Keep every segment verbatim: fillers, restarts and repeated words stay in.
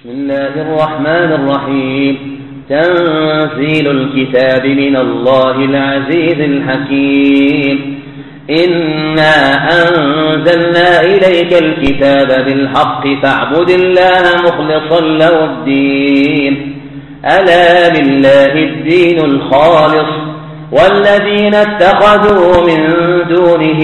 بسم الله الرحمن الرحيم. تنزيل الكتاب من الله العزيز الحكيم. إنا أنزلنا إليك الكتاب بالحق فاعبد الله مخلصا له الدين. ألا لله الدين الخالص والذين اتخذوا من دونه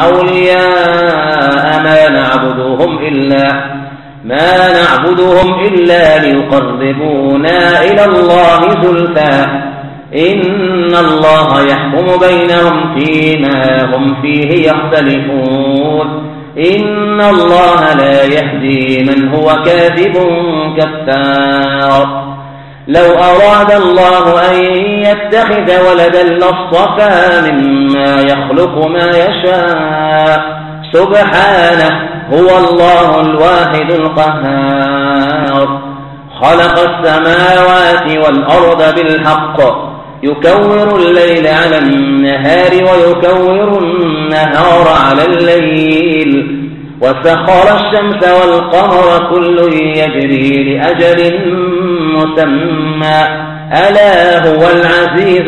أولياء ما نعبدهم إلا ما نعبدهم إلا ليقربونا إلى الله زلفى إن الله يحكم بينهم فيما هم فيه يختلفون إن الله لا يهدي من هو كاذب كفار. لو أراد الله أن يتخذ ولدا لاصطفى مما يخلق ما يشاء سبحانه هو الله الواحد القهار. خلق السماوات والأرض بالحق يكور الليل على النهار ويكور النهار على الليل وسخر الشمس والقمر كل يجري لأجل مسمى ألا هو العزيز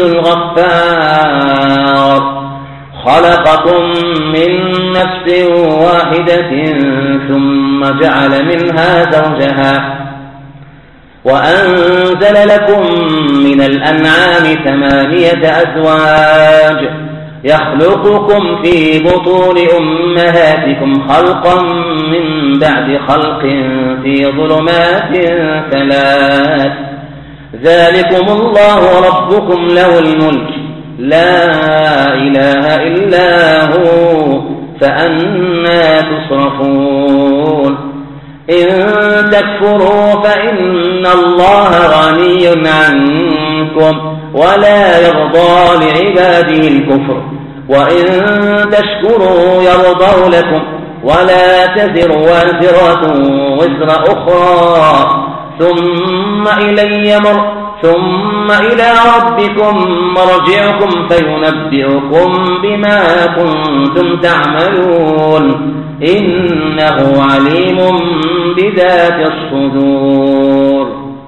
الغفار. خلقكم من نفس واحدة ثم جعل منها زوجها وأنزل لكم من الأنعام ثمانية أزواج يخلقكم في بطون أمهاتكم خلقا من بعد خلق في ظلمات ثلاث ذلكم الله ربكم له الملك لا إله إلا هو فأنى تصرفون. إن تكفروا فإن الله غني عنكم ولا يرضى لعباده الكفر وإن تشكروا يرضوا لكم ولا تزر وازرة وزر أخرى ثم إلي مر ثم إلى ربكم مرجعكم فينبئكم بما كنتم تعملون إنه عليم بذات الصدور.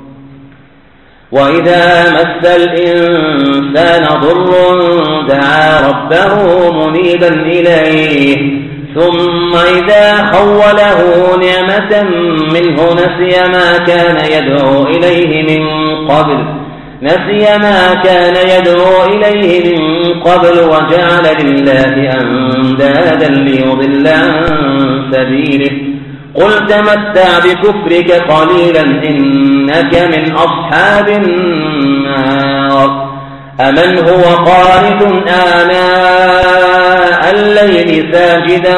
وإذا مس الإنسان ضر دعا ربه منيبا إليه ثم إذا خوله نعمة منه نسي ما كان يدعو إليه من قبل نسي ما كان يدعو إليه من قبل وجعل لله أندادا ليضل عن سبيله قل تمتع بكفرك قليلا إنك من أصحاب النار. أمن هو قانت آناء الليل ساجدا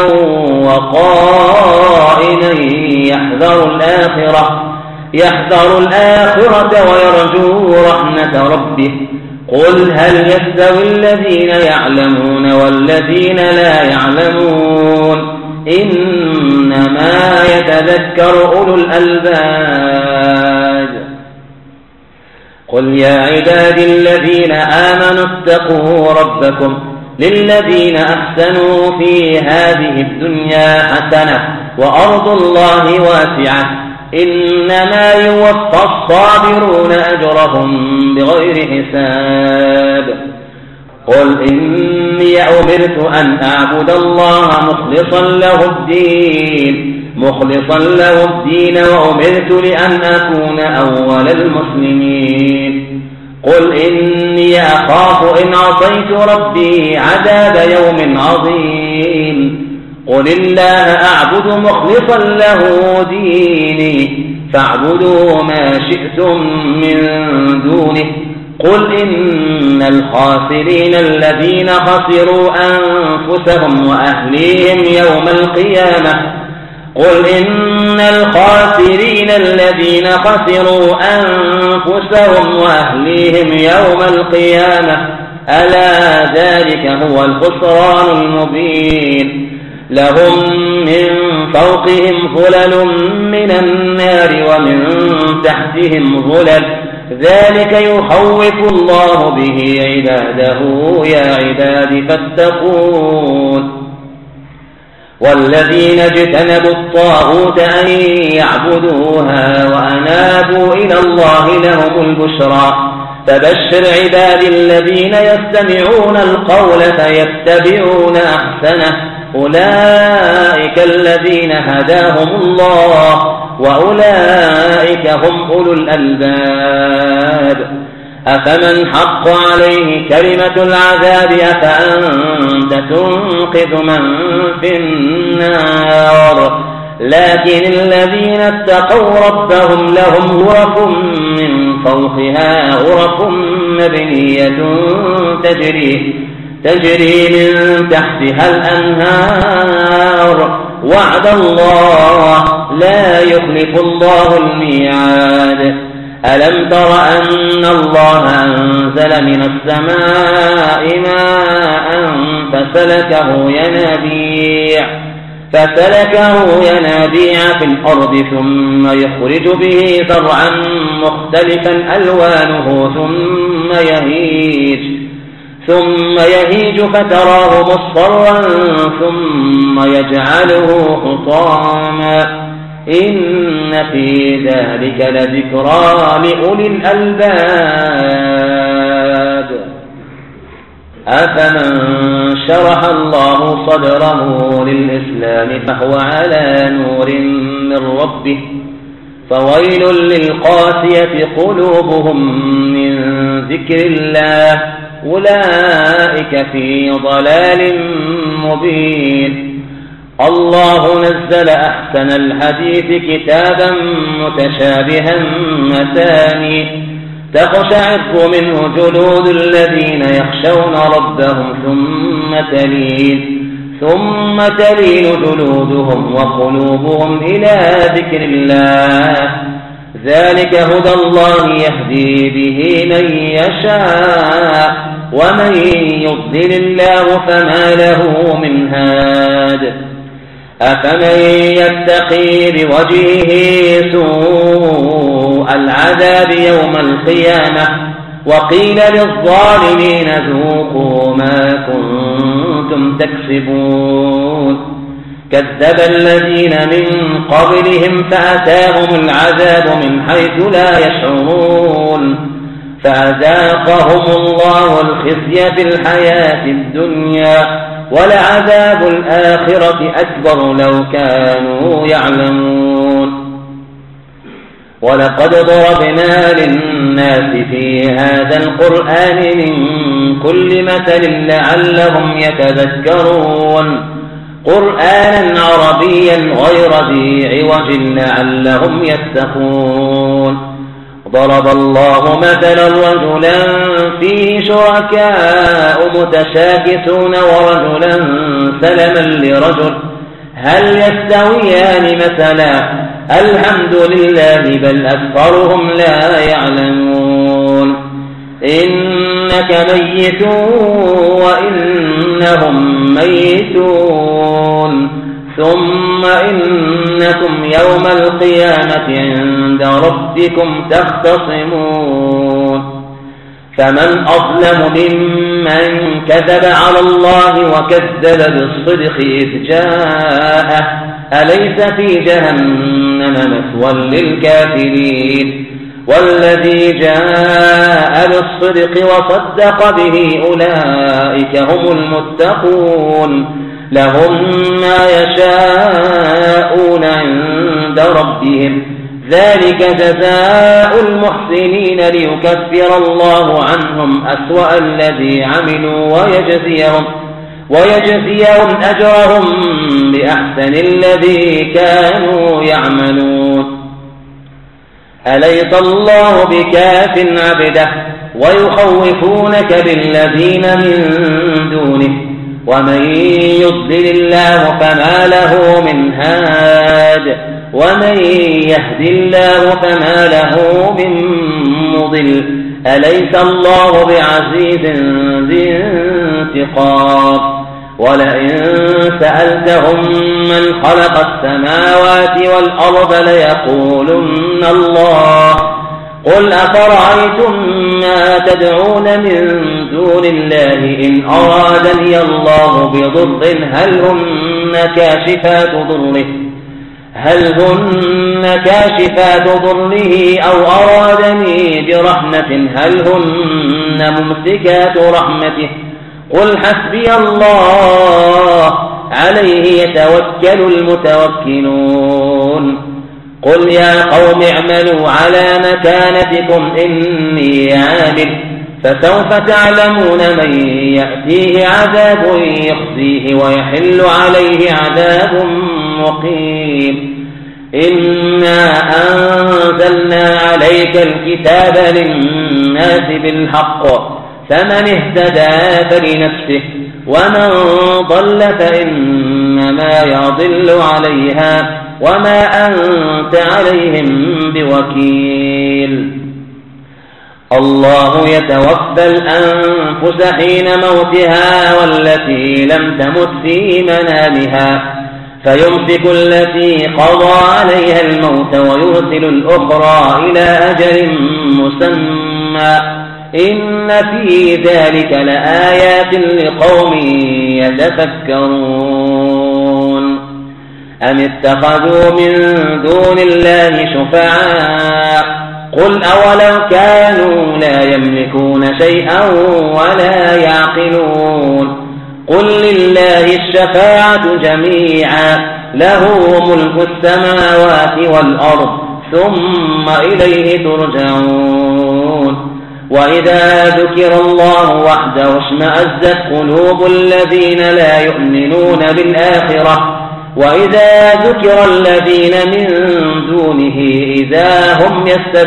وقائما يحذر الآخرة يحذر الآخرة ويرجو رحمة ربه قل هل يستوي الذين يعلمون والذين لا يعلمون إنما يتذكر أولو الألباب. قل يا عبادي الذين آمنوا اتقوا ربكم للذين أحسنوا في هذه الدنيا حسنة وأرض الله واسعة إنما يوفى الصابرون أجرهم بغير حساب. قل إني أمرت أن أعبد الله مخلصا له الدين مخلصا له الدين وأمرت لأن أكون أول المسلمين. قل إني أخاف إن عصيت ربي عذاب يوم عظيم. قل الله أعبد مخلصا له ديني فاعبدوا ما شئتم من دونه. قل إن الخاسرين الذين خسروا أنفسهم وأهليهم يوم القيامة قل إن الخاسرين الذين خسروا أنفسهم وأهليهم يوم القيامة ألا ذلك هو الخسران المبين. لهم من فوقهم ظلل من النار ومن تحتهم ظلل ذلك يخوف الله به عباده يا عباد فاتقون. والذين اجتنبوا الطاغوت أن يعبدوها وأنابوا إلى الله لهم البشرى فبشر عبادي الذين يستمعون القول فيتبعون أحسنه أولئك الذين هداهم الله وأولئك هم أولو الألباب أفمن حق عليه كلمة العذاب أفأنت تنقذ من في النار لكن الذين اتقوا ربهم لهم غرف من فوقها غرف مبنية تجري تجري من تحتها الأنهار وعد الله لا يخلف الله الميعاد ألم تر أن الله أنزل من السماء ماء فسلكه ينابيع فسلكه ينابيع في الأرض ثم يخرج به زرعا مختلفا ألوانه ثم يهيج ثم يهيج فتراه مصفرا ثم يجعله حطاما إن في ذلك لذكرى لأولي الألباب أفمن شرح الله صدره للإسلام فهو على نور من ربه فويل للقاسية قلوبهم من ذكر الله أولئك في ضلال مبين الله نزل أحسن الحديث كتابا متشابها مثاني تقشعر منه جلود الذين يخشون ربهم ثم تلين ثم تلين جلودهم وقلوبهم إلى ذكر الله ذلك هدى الله يهدي به من يشاء ومن يضلل الله فما له من هاد أفمن يتقي بوجهه سوء العذاب يوم القيامة وقيل للظالمين ذوقوا ما كنتم تكسبون كذب الذين من قبلهم فأتاهم العذاب من حيث لا يشعرون فأذاقهم الله الخزي في الحياة الدنيا ولعذاب الآخرة أكبر لو كانوا يعلمون ولقد ضربنا للناس في هذا القرآن من كل مثل لعلهم يتذكرون قرآنا عربيا غير ذي عوج لعلهم يتقون ضرب الله مثلا رجلا فيه شركاء متشاكسون ورجلا سلما لرجل هل يستويان مثلا الحمد لله بل أكثرهم لا يعلمون إنك ميت وإنهم ميتون ثم إنكم يوم القيامة عند ربكم تختصمون فمن أظلم ممن كذب على الله وكذب بالصدق إذ جاءه أليس في جهنم مثوى للكافرين والذي جاء بالصدق وصدق به أولئك هم المتقون لهم ما يشاءون عند ربهم ذلك جزاء المحسنين ليكفر الله عنهم أسوأ الذي عملوا ويجزيهم ويجزيهم أجرهم بأحسن الذي كانوا يعملون أليس الله بكاف عبده ويخوفونك بالذين من دونه ومن يضلل الله فما له من هاد ومن يهد الله فما له من مضل أليس الله بعزيز ذي انتقام ولئن سألتهم من خلق السماوات والأرض ليقولن الله قل أفرأيتم ما تدعون من دون الله إن أرادني الله بضر هل هن كاشفات ضره هل هن كاشفات ضره أو أرادني برحمة هل هن ممسكات رحمته قل حسبي الله عليه يتوكل المتوكلون قل يا قوم اعملوا على مكانتكم إني عامل فسوف تعلمون من يأتيه عذاب يخزيه ويحل عليه عذاب مقيم إنا أنزلنا عليك الكتاب للناس بالحق فمن اهتدى فلنفسه ومن ضل فإنما يضل عليها وما أنت عليهم بوكيل الله يتوفى الأنفس حين موتها والتي لم تمت في منامها فيمسك التي قضى عليها الموت ويرسل الأخرى إلى أجل مسمى إن في ذلك لآيات لقوم يتفكرون أم اتخذوا من دون الله شفعاء قل أولو كانوا لا يملكون شيئا ولا يعقلون قل لله الشفاعة جميعا له ملك السماوات والأرض ثم إليه ترجعون وإذا ذكر الله وحده اشمأزت قلوب الذين لا يؤمنون بالآخرة وإذا ذكر الذين من دونه إذا هم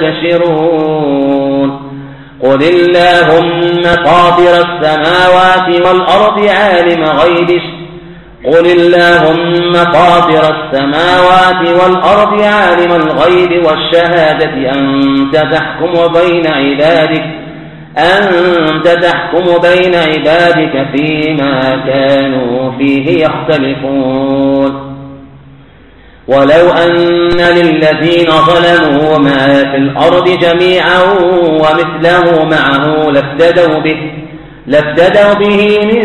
يستبشرون قل اللهم فاطر السماوات والأرض عالم غيب قل اللهم فاطر السماوات والأرض عالم الغيب والشهادة أنت تحكم بين عبادك أنت تحكم بين عبادك فيما كانوا فيه يختلفون ولو أن للذين ظلموا ما في الأرض جميعا ومثله معه لافتدوا به لافتدوا به من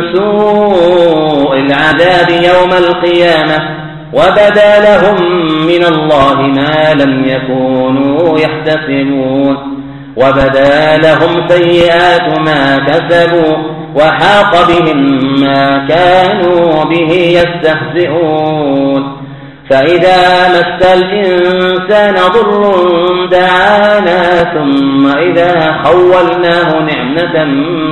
سوء العذاب يوم القيامة وبدا لهم من الله ما لم يكونوا يحتسبون وبدا لهم سيئات ما كسبوا وحاق بهم ما كانوا به يستهزئون فإذا مس الإنسان ضر دعانا ثم إذا خولناه نعمة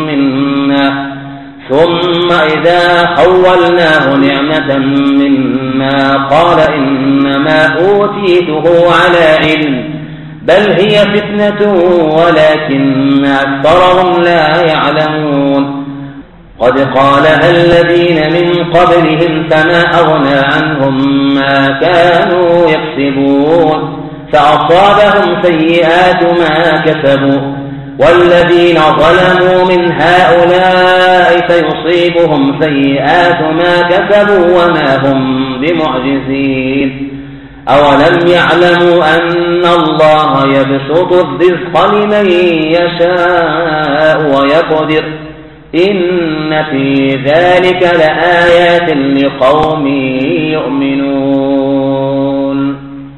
منا ثم إذا خولناه نعمة منا قال إنما أوتيته على علم بل هي فتنة ولكن أكثرهم لا يعلمون قد قالها الذين من قبلهم فما أغنى عنهم ما كانوا يكسبون فأصابهم سيئات ما كسبوا والذين ظلموا من هؤلاء فيصيبهم سيئات ما كسبوا وما هم بمعجزين أولم يعلموا أن الله يبسط الرزق لمن يشاء ويقدر إن في ذلك لآيات لقوم يؤمنون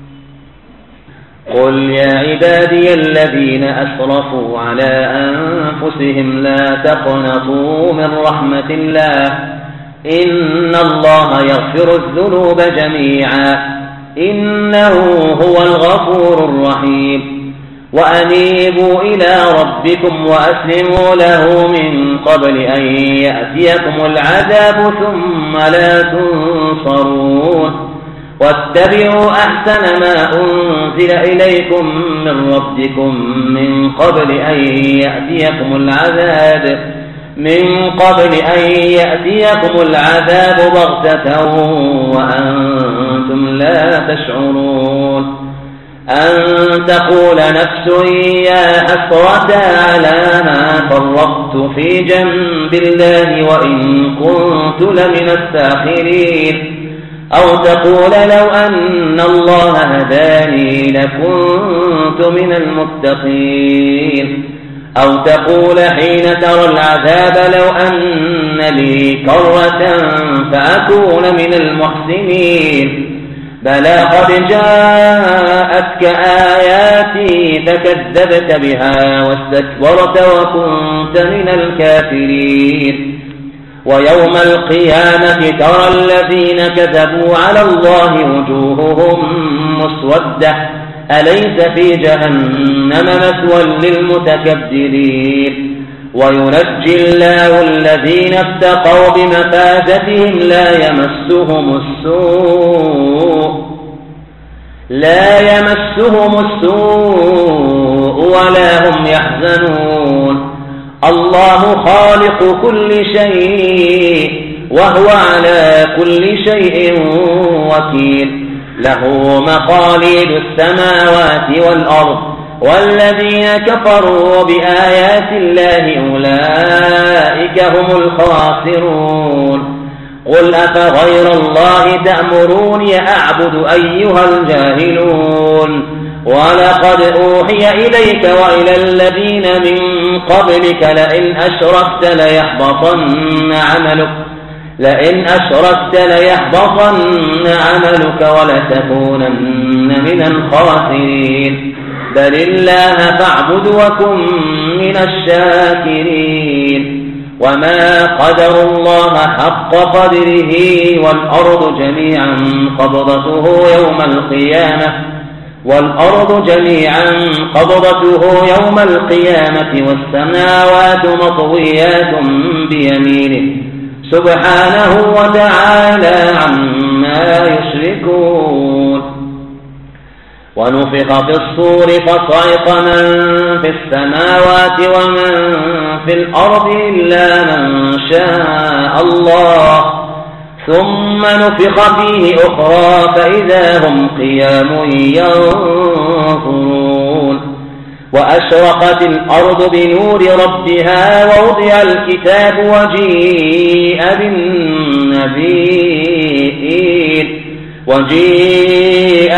قل يا عبادي الذين أسرفوا على أنفسهم لا تقنطوا من رحمة الله إن الله يغفر الذنوب جميعا إنه هو الغفور الرحيم وأنيبوا إلى ربكم وأسلموا له من قبل أن يأتيكم العذاب ثم لا تنصرون واتبعوا أحسن ما أنزل إليكم من ربكم من قبل أن يأتيكم العذاب من قبل أن يأتيكم العذاب بغتة وأنتم لا تشعرون أن تقول نفس يا حسرة على ما فرطت في جنب الله وإن كنت لمن الساخرين أو تقول لو أن الله هداني لكنت من المتقين أو تقول حين ترى العذاب لو أن لي كرة فأكون من المحسنين بلى قد جاءتك آياتي فكذبت بها واستكبرت وكنت من الكافرين ويوم القيامة ترى الذين كذبوا على الله وجوههم مسودة أليس في جهنم مثوى للمتكبرين وينجي الله الذين اتقوا بمفازتهم لا يمسهم السوء لا يمسهم السوء ولا هم يحزنون الله خالق كل شيء وهو على كل شيء وكيل له مقاليد السماوات والأرض والذين كفروا بآيات الله أولئك هم الخاسرون قل أفغير الله تأمروني أعبد أيها الجاهلون ولقد أوحي إليك وإلى الذين من قبلك لئن أشركت ليحبطن عملك لئن أشركت ليحبطن عملك ولتكونن من الخاسرين بل الله فاعبد وكن من الشاكرين وما قدر الله حق قدره والأرض جميعا قبضته يوم القيامة والأرض جميعا قبضته يوم القيامة والسماوات مطويات بيمينه سبحانه وتعالى عما يشركون ونفخ في الصور فصعق من في السماوات ومن في الأرض إلا من شاء الله ثم نفخ فيه أخرى فإذا هم قيام ينظرون وأشرقت الأرض بنور ربها ووضع الكتاب وجيء بالنبيين وجيء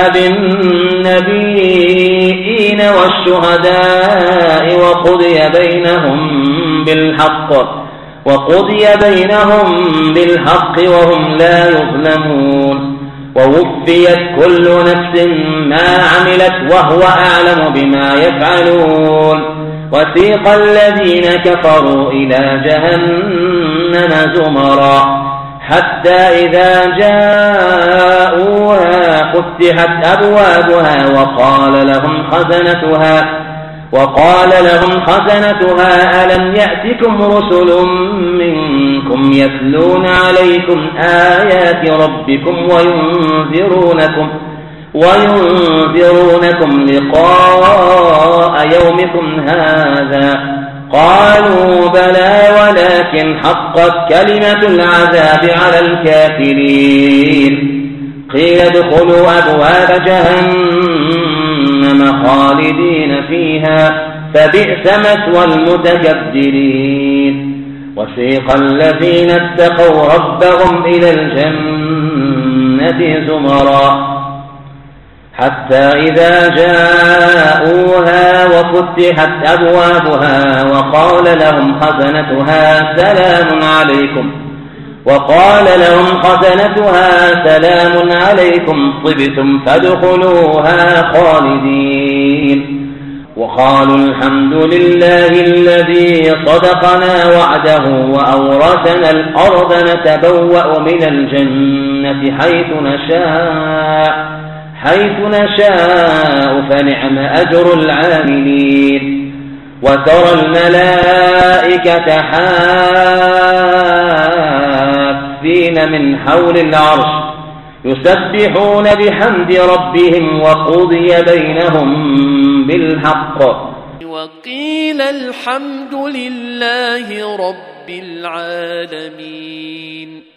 بالنبيين والشهداء وقضي بينهم بالحق وقضي بينهم بالحق وهم لا يظلمون ووفيت كل نفس ما عملت وهو أعلم بما يفعلون وسيق الذين كفروا إلى جهنم زمرا حتى إذا جاءوها فتحت أبوابها وقال لهم خزنتها وقال لهم خزنتها ألم يأتكم رسل منكم يتلون عليكم آيات ربكم وينذرونكم وينذرونكم لقاء يومكم هذا قالوا بلى ولكن حقت كلمة العذاب على الكافرين قيل ادخلوا أبواب جهنم خالدين فيها فبئس مثوى المتكبرين وسيق الذين اتقوا ربهم إلى الجنة زمرا حتى إذا جاءوها وفتحت أبوابها وقال لهم خزنتها سلام عليكم وقال لهم خزنتها سلام عليكم طبتم فادخلوها خالدين وقالوا الحمد لله الذي صدقنا وعده وأورثنا الأرض نتبوأ من الجنة حيث نشاء حيث نشاء فنعم أجر العاملين وترى الملائكة حافين من حول العرش يسبحون بحمد ربهم وقضي بينهم بالحق وقيل الحمد لله رب العالمين.